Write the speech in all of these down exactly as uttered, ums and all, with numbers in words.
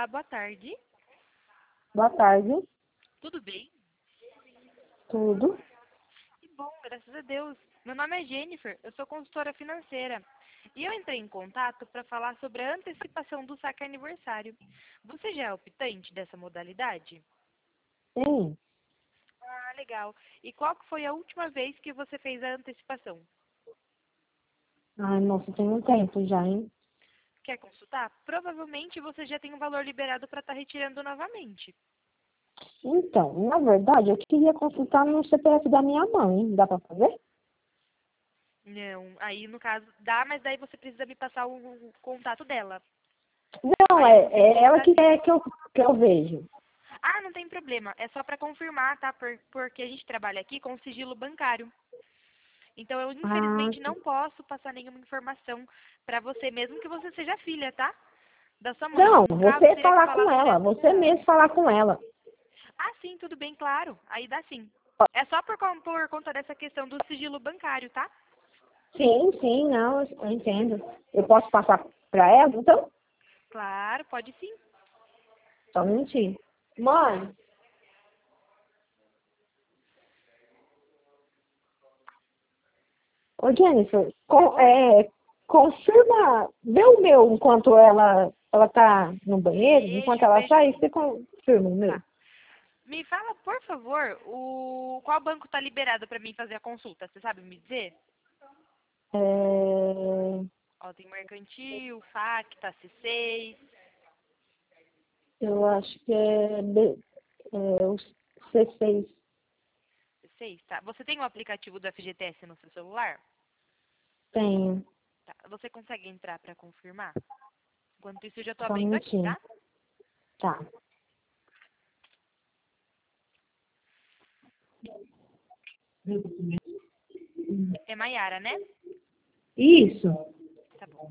Olá, boa tarde. Boa tarde, Tudo bem? tudo. Que bom, graças a Deus. Meu nome é Jennifer, eu sou consultora financeira. E eu entrei em contato para falar sobre a antecipação do saque aniversário. Você já é optante dessa modalidade? Sim. Ah, legal. E qual que foi a última vez que você fez a antecipação? Ai, moça, tem um tempo já, hein? Quer consultar? Provavelmente você já tem um valor liberado para estar retirando novamente. Então, na verdade, eu queria consultar no C P F da minha mãe. Dá pra fazer? Não, aí no caso dá, mas daí você precisa me passar o, o contato dela. Não, Aí eu é, consigo é ela colocar que assim. quer que eu, que eu vejo. Ah, não tem problema. É só para confirmar, tá? Por- porque a gente trabalha aqui com sigilo bancário. Então eu Ah, infelizmente não posso passar nenhuma informação para você, mesmo que você seja filha, tá? Da sua mãe. não, No caso, eu você teria que falar falar com ela, direto com você ela. mesmo falar com ela. Ah, sim, tudo bem, claro. Aí dá sim. É só por, con- por conta dessa questão do sigilo bancário, tá? Sim, sim, não, eu entendo. Eu posso passar pra ela, então? Claro, pode sim. Só um minutinho. Mãe, ô Jennifer, com- Oi. é, confirma, vê o meu enquanto ela, ela tá no banheiro, enquanto Vejo, ela vejo sai, sim. você confirma o meu. Tá. Me fala, por favor, o qual banco tá liberado para mim fazer a consulta? Você sabe me dizer? É, Ó, tem Mercantil, Facta, C seis. eu acho que é, B- é o C seis. C seis, tá? Você tem o aplicativo do F G T S no seu celular? Tenho, Tá. Você consegue entrar para confirmar? Enquanto isso, eu já tô só um abrindo aqui, minutinho. tá? Tá. É Maiara, né? Isso. Tá bom.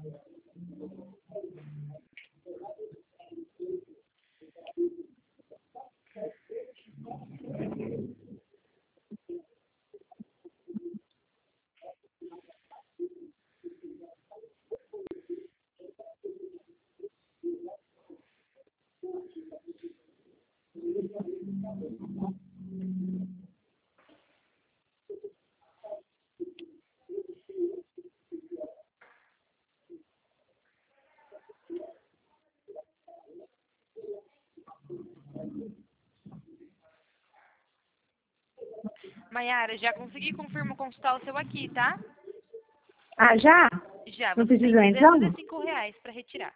Maiara, já consegui confirmar consultar o seu aqui, tá? Ah, já? Já, Não você tem precisou duzentos e então? cinco reais para retirar.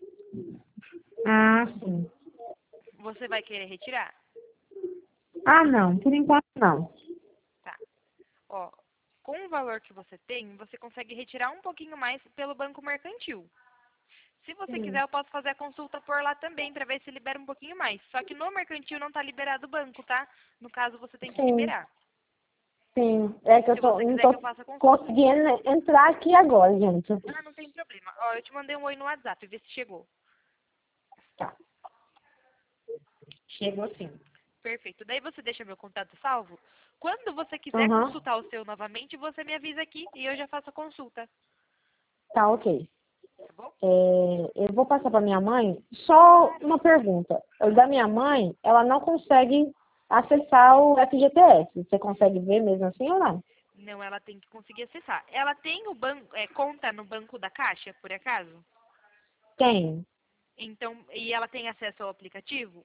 Ah, sim. Você vai querer retirar? Ah, não, por enquanto não. Tá. Ó, com o valor que você tem, você consegue retirar um pouquinho mais pelo Banco Mercantil. Se você quiser, Sim, eu posso fazer a consulta por lá também, para ver se libera um pouquinho mais. Só que no Mercantil não tá liberado o banco, tá? No caso, você tem que sim, liberar. sim. É que eu Se tô, você não quiser que eu tô faça a consulta. conseguindo entrar aqui agora, gente. Ah, não tem problema. Ó, eu te mandei um oi no WhatsApp, vê se chegou. Tá, chegou sim. Perfeito. Daí você deixa meu contato salvo. Quando você quiser Aham, consultar o seu novamente, você me avisa aqui e eu já faço a consulta. tá ok. Tá bom? É, eu vou passar para minha mãe. Só Claro. uma pergunta. O da minha mãe, ela não consegue acessar o F G T S. Você consegue ver mesmo assim ou não? Não, ela tem que conseguir acessar. Ela tem o banco, é, conta no banco da Caixa, por acaso? Tem. Então, e ela tem acesso ao aplicativo?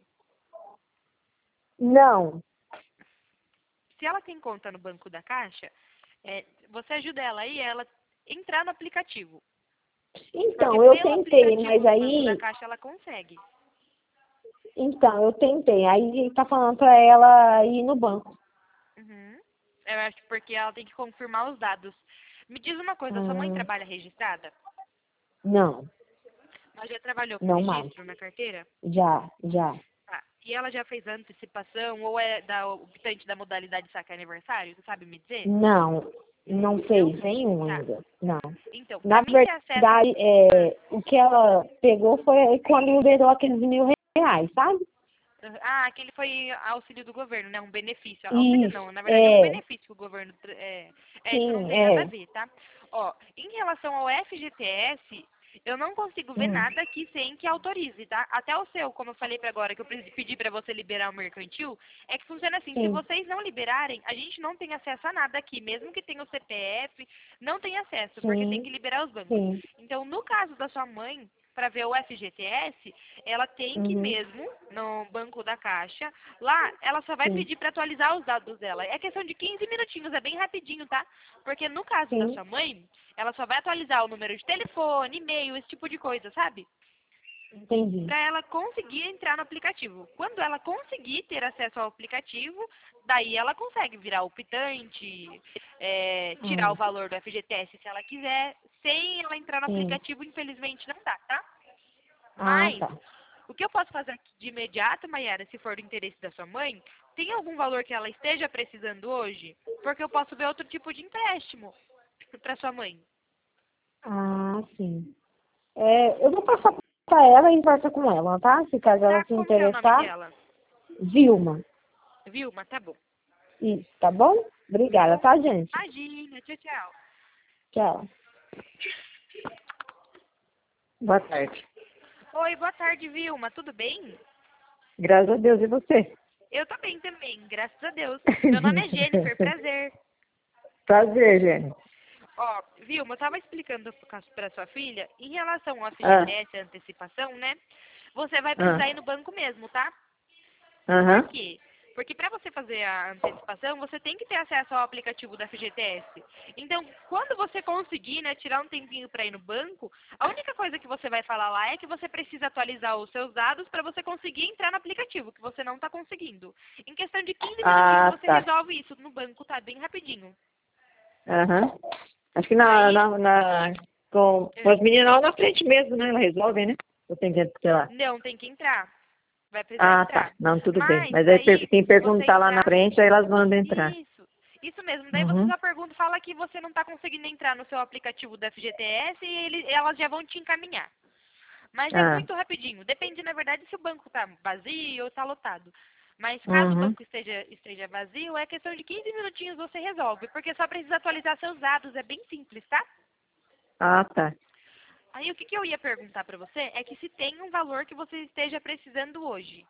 Não. Se ela tem conta no banco da Caixa, é, você ajuda ela aí, ela entrar no aplicativo. Porque Então, eu pelo tentei, aplicativo mas do banco da aí. Caixa ela consegue. Então, eu tentei. Aí tá falando para ela ir no banco. Uhum. Eu acho que porque ela tem que confirmar os dados. Me diz uma coisa, sua mãe Hum, trabalha registrada? não, Ela já trabalhou com não mais. registro na carteira? Já, já. Tá. E ela já fez antecipação ou é da optante da modalidade saque aniversário? Você sabe me dizer? Não, não Não fez fez. nenhum Tá. ainda. Não. Então, Na para mim ter acesso. verdade, Ah, é, o que ela pegou foi quando liberou aqueles mil reais, sabe? ah, aquele foi auxílio do governo, né? Um benefício. Auxílio Isso, não, na verdade é um é, benefício que o governo. tra- É, é, isso não sim, tem nada a é. ver, tá? Ó, em relação ao F G T S, eu não consigo ver Hum. nada aqui sem que autorize, tá? Até o seu, como eu falei pra agora, que eu pre- pedi pra você liberar o mercantil, é que funciona assim, se Sim. vocês não liberarem, a gente não tem acesso a nada aqui, mesmo que tenha o C P F, não tem acesso, porque tem Sim. que liberar os bancos. Sim. Então, no caso da sua mãe, para ver o F G T S, ela tem que ir Uhum. mesmo no banco da Caixa. Lá, ela só vai Sim. pedir para atualizar os dados dela. É questão de quinze minutinhos, é bem rapidinho, tá? Porque no caso da Sim. sua mãe, ela só vai atualizar o número de telefone, e-mail, esse tipo de coisa, sabe? Entendi. Para ela conseguir entrar no aplicativo. Quando ela conseguir ter acesso ao aplicativo, daí ela consegue virar optante, é, tirar Ah, o valor do F G T S se ela quiser. Sem ela entrar no sim. aplicativo, infelizmente não dá, tá? Ah, Mas, tá. o que eu posso fazer aqui de imediato, Mayara, se for do interesse da sua mãe, tem algum valor que ela esteja precisando hoje? Porque eu posso ver outro tipo de empréstimo para sua mãe. Ah, sim. É, eu vou passar para ela e conversa com ela, tá? Se caso ela Tá, se como que é o nome interessar, dela? Vilma. Vilma, tá bom. Isso, tá bom? Obrigada, tá, gente? Imagina, tchau, tchau. Tchau. Boa tarde. Oi, boa tarde, Vilma, tudo bem? Graças a Deus, e você? Eu tô bem também, graças a Deus. Meu nome é Jennifer, prazer. Prazer, Jenny. Ó, Vilma, eu tava explicando para sua filha, em relação ao Ah, F G T S, a antecipação, né? Você vai ah, precisar ir no banco mesmo, tá? aham. Por quê? Porque para você fazer a antecipação, você tem que ter acesso ao aplicativo da F G T S. Então, quando você conseguir, né, tirar um tempinho para ir no banco, a única coisa que você vai falar lá é que você precisa atualizar os seus dados para você conseguir entrar no aplicativo, que você não está conseguindo. Em questão de quinze minutinhos, Ah, você tá. resolve isso no banco, tá? Bem rapidinho. Aham. Acho que na, Aí, na, na- com, com eh, as meninas lá na frente mesmo, né? Elas resolvem, né? Eu tenho que, sei lá. não, tem que entrar. Vai precisar Ah, tá. entrar. Não, tudo bem. Mas Mas aí per- daí, tem que se você perguntar lá na entrar, frente, aí elas mandam entrar. isso, isso mesmo. Daí você Uhum. só pergunta, fala que você não está conseguindo entrar no seu aplicativo do F G T S e ele, elas já vão te encaminhar. Mas é Ah, muito rapidinho. Depende, na verdade, se o banco está vazio ou está lotado. Mas caso o uhum. banco esteja, esteja vazio, é questão de quinze minutinhos você resolve. Porque só precisa atualizar seus dados. É bem simples, tá? Ah, tá. Aí o que, que eu ia perguntar para você é que se tem um valor que você esteja precisando hoje.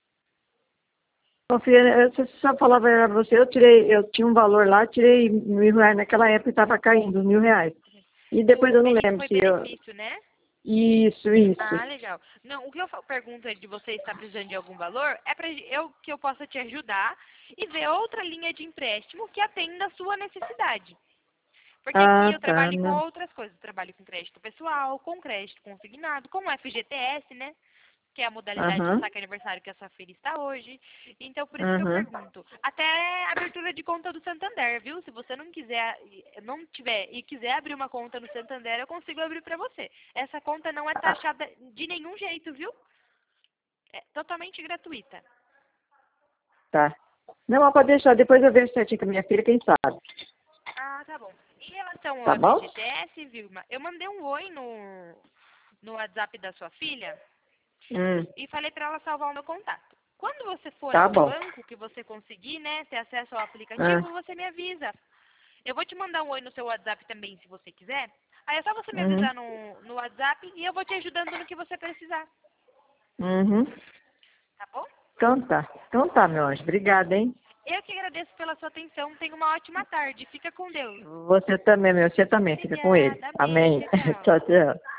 Ô, filha, eu- se eu só falar a verdade pra você, eu tirei, eu tinha um valor lá, tirei mil reais naquela época e estava caindo mil reais. E depois Do eu não bene- lembro foi se eu. benefício, né? Isso, isso. Ah, legal. Não, o que eu fa- pergunto é de você estar precisando de algum valor é para eu que eu possa te ajudar e ver outra linha de empréstimo que atenda a sua necessidade. Porque aqui Ah, eu tá. trabalho com Não. outras coisas. Eu trabalho com crédito pessoal, com crédito consignado, com o F G T S, né? Que é a modalidade de Aham, saque aniversário que a sua filha está hoje. Então, por isso que eu aham. pergunto. Até abertura de conta do Santander, viu? Se você não quiser, não tiver e quiser abrir uma conta no Santander, eu consigo abrir para você. Essa conta não é Ah, taxada de nenhum jeito, viu? É totalmente gratuita. tá. Não, mas pode deixar, depois eu vejo certinho com a minha filha, quem sabe. Ah, tá bom. Em relação ao Tá bom? F G T S, Vilma, eu mandei um oi no, no WhatsApp da sua filha Hum, e falei para ela salvar o meu contato. Quando você for tá ao bom. banco, que você conseguir, né, ter acesso ao Ah, aplicativo, você me avisa. Eu vou te mandar um oi no seu WhatsApp também, se você quiser. Aí é só você me uhum, avisar no, no WhatsApp e eu vou te ajudando no que você precisar, uhum. tá bom? Então tá. Então tá, meu anjo. Obrigada, hein? Eu que agradeço pela sua atenção. Tenha uma ótima tarde. Fica com Deus. Você também, meu. Você também. Fica com ele. Obrigada. Amém. Beijo. Tchau. Tchau, tchau.